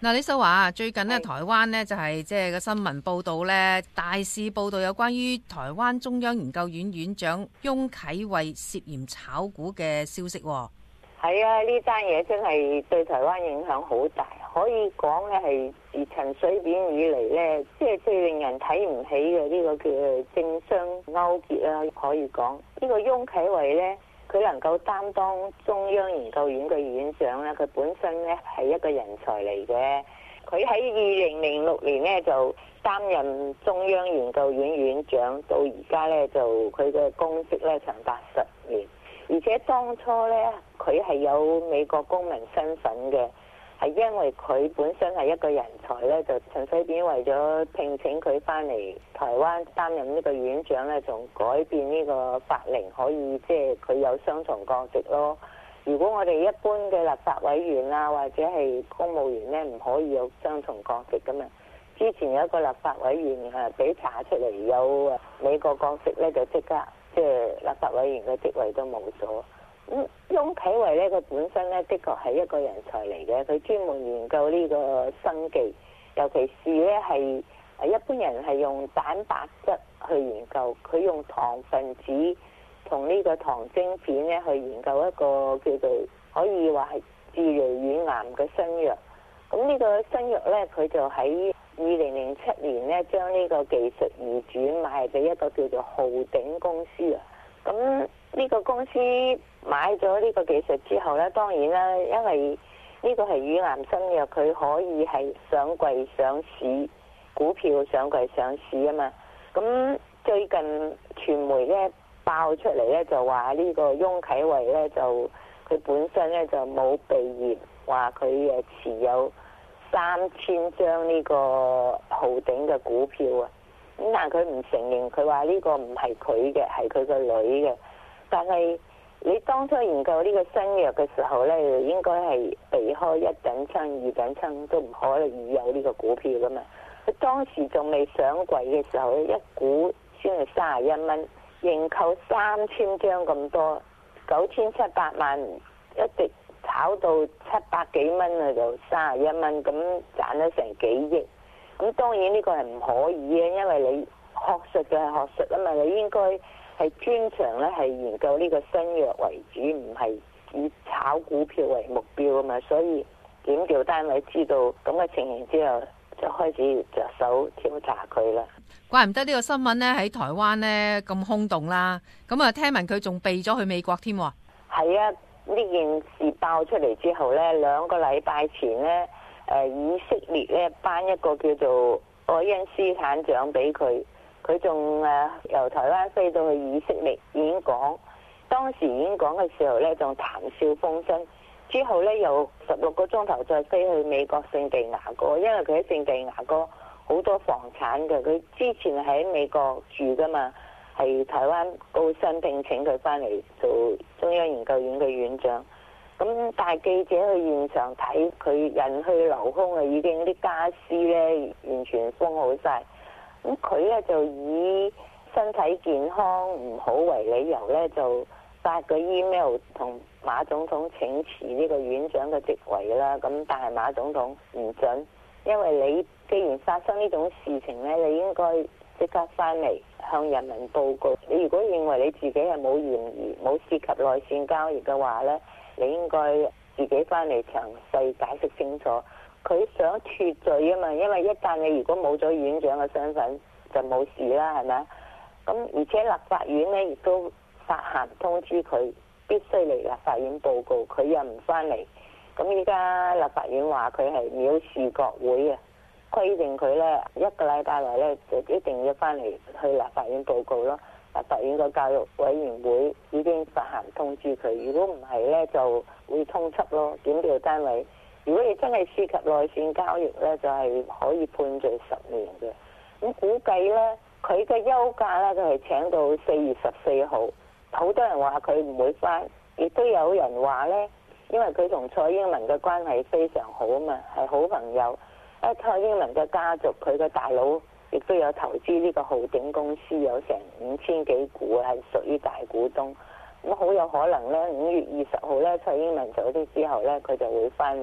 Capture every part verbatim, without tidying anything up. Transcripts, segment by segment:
嗱，李秀華最近咧，台灣咧就係即係個新聞報道咧，大肆報道有關於台灣中央研究院院長翁啟惠涉嫌炒股嘅消息。 係啊，呢單嘢真係對台灣影響好大，可以講咧係自陳水扁以嚟咧，即係最令人睇唔起嘅呢個叫政商勾結啦。可以講呢個翁啟惠咧，佢能夠擔當中央研究院嘅院長咧，佢本身咧係一個人才嚟嘅。佢喺二零零六年咧就擔任中央研究院院長，到而家咧就佢嘅公職咧長達十年。而且當初咧，佢係有美國公民身份嘅，係因為佢本身係一個人才咧，就陳水扁為咗聘請佢翻嚟台灣擔任呢個院長咧，仲改變呢個法令，可以即係佢有雙重國籍咯。如果我哋一般嘅立法委員啊，或者係公務員咧，唔可以有雙重國籍噶嘛。之前有一個立法委員啊，俾查出嚟有美國國籍咧，就即刻。即係立法委員嘅職位都冇咗。咁翁啟惠咧，佢本身咧的確係一個人才嚟嘅，佢專門研究呢個生技，尤其是咧係一般人係用蛋白質去研究，佢用糖分子同呢個糖晶片咧去研究一個叫做可以話係治療乳癌嘅新藥。咁呢個新藥咧，佢就喺二零零七年咧，將呢個技術移轉賣俾一個叫做浩鼎公司啊。咁呢個公司買咗呢個技術之後咧，當然啦，因為呢個係乳癌新藥，佢可以係上櫃上市，股票上櫃上市啊嘛。咁最近傳媒咧爆出嚟咧，就話呢個翁啟惠咧就佢本身咧就冇備業，話佢誒持有三千張呢個浩鼎嘅股票啊，咁但係佢唔承認，佢話呢個唔係佢嘅，係佢個女嘅。但係你當初研究呢個新藥嘅時候呢，應該係避開一等親、二等親，都唔可以有呢個股票噶嘛。佢當時仲未上櫃嘅時候，一股先係三十一蚊，認購三千張咁多，九千七百萬一直炒到七百幾蚊啊，就三十一蚊，咁賺咗成幾億。咁當然呢個係唔可以嘅，因為你學術就係學術啊嘛，你應該係專長咧係研究呢個新藥為主，唔係以炒股票為目標啊嘛。所以檢調單位知道咁嘅情形之後，就開始着手調查佢啦。 怪唔得呢個新聞咧喺台灣咧咁轟動啦。咁啊，聽聞佢仲避咗去美國添。 係啊。呢件事爆出嚟之後呢，兩個禮拜前呢，誒以色列咧頒一個叫做愛因斯坦獎俾佢，佢仲誒由台灣飛到去以色列演講，當時演講嘅時候呢，仲談笑風生，之後呢，又十六個鐘頭再飛去美國聖地牙哥，因為佢喺聖地牙哥好多房產嘅，佢之前喺美國住噶嘛。係台灣高薪聘請佢翻嚟做中央研究院嘅院長，咁但係記者去現場睇佢人去樓空啊，已經啲家私咧完全封好晒。咁佢咧就以身體健康唔好為理由咧，就發個 email 同馬總統請辭呢個院長嘅職位啦。咁但係馬總統唔准，因為你既然發生呢種事情咧，你應該即刻翻嚟向人民報告。你如果認為你自己係冇嫌疑、冇涉及內線交易嘅話呢，你應該自己翻嚟詳細解釋清楚。佢想脫罪啊嘛，因為一旦你如果冇咗院長嘅身份，就冇事啦，係咪？咁而且立法院呢亦都發函通知佢必須嚟立法院報告，佢又唔翻嚟。咁依家立法院話佢係藐視國會啊！規定佢咧一個禮拜內咧就一定要翻嚟去立法院報告咯。立法院個教育委員會已經發函通知佢，如果唔係咧就會通緝咯。檢調單位，如果你真係涉及內線交易咧，就係、是、可以判罪十年嘅。咁估計咧，佢嘅休假咧，佢係請到四月十四號。好多人話佢唔會翻，亦都有人話咧，因為佢同蔡英文嘅關係非常好啊嘛，係好朋友。蔡英文嘅家族，佢嘅大佬亦都有投資呢個浩鼎公司，有成五千幾股，係屬於大股東。咁好有可能呢，五月二十號呢，蔡英文走咗之後呢，佢就會翻嚟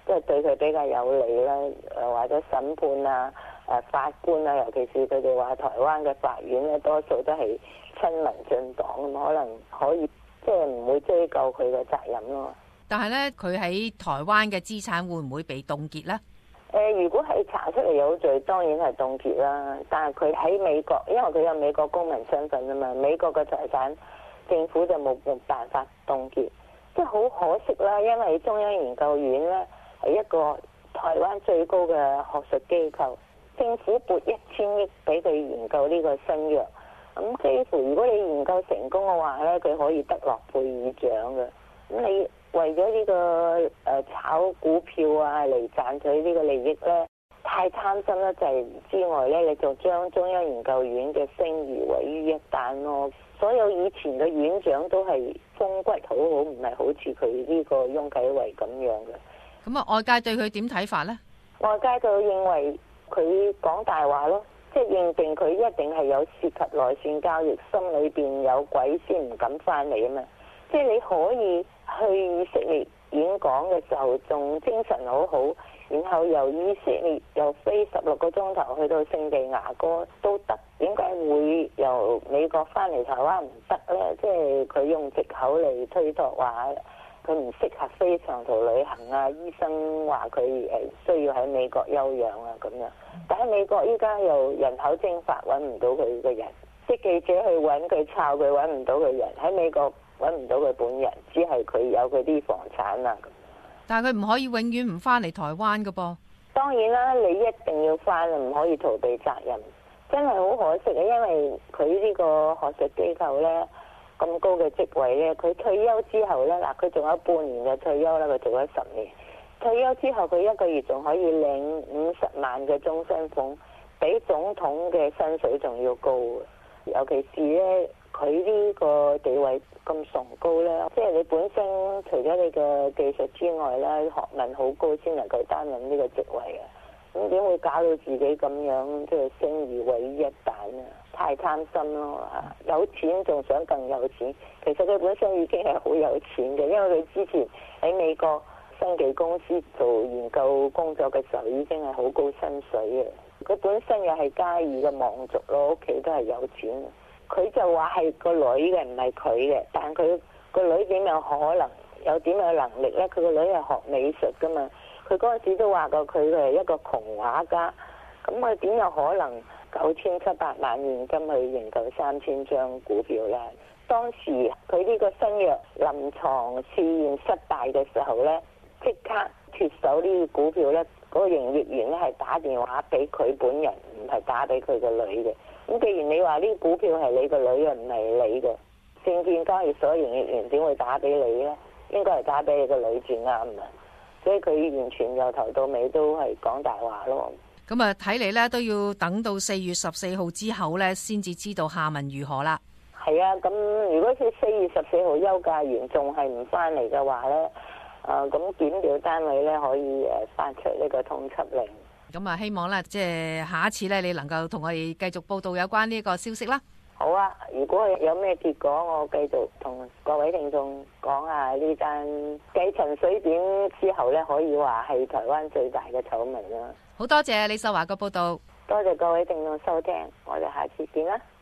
即係對佢比較有利啦。誒或者審判啊、誒法官啊，尤其是佢哋話台灣嘅法院咧，多數都係親民進黨，咁可能可以即係唔會追究佢嘅責任咯。 但係咧，佢喺台灣嘅資產會唔會被凍結咧？ 誒、呃，如果係查出嚟有罪，當然係凍結啦。但係佢喺美國，因為佢有美國公民身份啊嘛，美國嘅財產政府就冇冇辦法凍結，即係好可惜啦。因為中央研究院咧係一個台灣最高嘅學術機構，政府撥一千億俾佢研究呢個新藥，咁幾乎如果你研究成功嘅話咧，佢可以得諾貝爾獎嘅。咁你為咗呢個誒炒股票啊嚟賺取呢個利益咧，太貪心啦！就係之外咧，你就將中央研究院嘅聲譽毀於一旦咯。所有以前嘅院長都係風骨好好，唔係好似佢呢個翁啟惠咁樣嘅。 咁啊，外界對佢點睇法咧？ 外界就認為佢講大話咯，即係認定佢一定係有涉及內線交易，心裏邊有鬼先唔敢翻嚟啊嘛。即係你可以去以色列演講嘅時候，仲精神好好，然後由以色列又飛十六個鐘頭去到聖地牙哥都得，點解會由美國翻嚟台灣唔得呢？即係佢用藉口嚟推託話佢唔適合飛長途旅行啊，醫生話佢誒需要喺美國休養啊咁樣。但喺美國依家又人口蒸發，揾唔到佢個人，即係記者去揾佢抄佢，揾唔到佢人喺美國。揾唔到佢本人，只係佢有佢啲房產啊。 但係佢唔可以永遠唔翻嚟台灣噶噃。 當然啦，你一定要翻，唔可以逃避責任。真係好可惜嘅，因為佢呢個學術機構呢，咁高嘅職位呢，佢退休之後呢，嗱佢仲有半年就退休啦，佢做咗十年。退休之後佢一個月仲可以領五十萬嘅終身俸，比總統嘅薪水仲要高。尤其是呢，佢呢個地位咁崇高呢，即係你本身除咗你嘅技術之外呢，學問好高先能夠擔任呢個職位啊！咁點會搞到自己咁樣即係聲譽毀於一旦啊？太貪心咯嚇！有錢仲想更有錢，其實佢本身已經係好有錢嘅，因為佢之前喺美國生技公司做研究工作嘅時候已經係好高薪水嘅。佢本身又係嘉義嘅望族咯，屋企都係有錢。佢就話係個女嘅，唔係佢嘅。但佢個女點有可能有點有能力呢？佢個女係學美術噶嘛。佢嗰陣時都話過佢係一個窮畫家。咁佢點有可能九千七百萬現金去認購三千張股票呢？當時佢呢個新藥臨床試驗失敗嘅時候呢，即刻脫手呢個股票呢。嗰個營業員咧係打電話俾佢本人，唔係打俾佢個女嘅。咁既然你話呢股票係你個女嘅，唔係你嘅，證券交易所營業員點會打俾你呢？應該係打俾你個女至啱啊！所以佢完全由頭到尾都係講大話咯。 咁啊，睇嚟呢都要等到四月十四號之後呢，先至知道下文如何啦。 係啊，咁如果佢四月十四號休假完仲係唔翻嚟嘅話呢？誒咁檢調單位咧可以誒發出呢個通緝令。 咁啊，希望咧即係下一次咧，你能夠同我哋繼續報道有關呢個消息啦。 好啊，如果有咩結果，我繼續同各位聽眾講下呢單繼陳水扁之後咧，可以話係台灣最大嘅醜聞啦。 好多謝李秀華嘅報道， 多謝各位聽眾收聽，我哋下次見啦。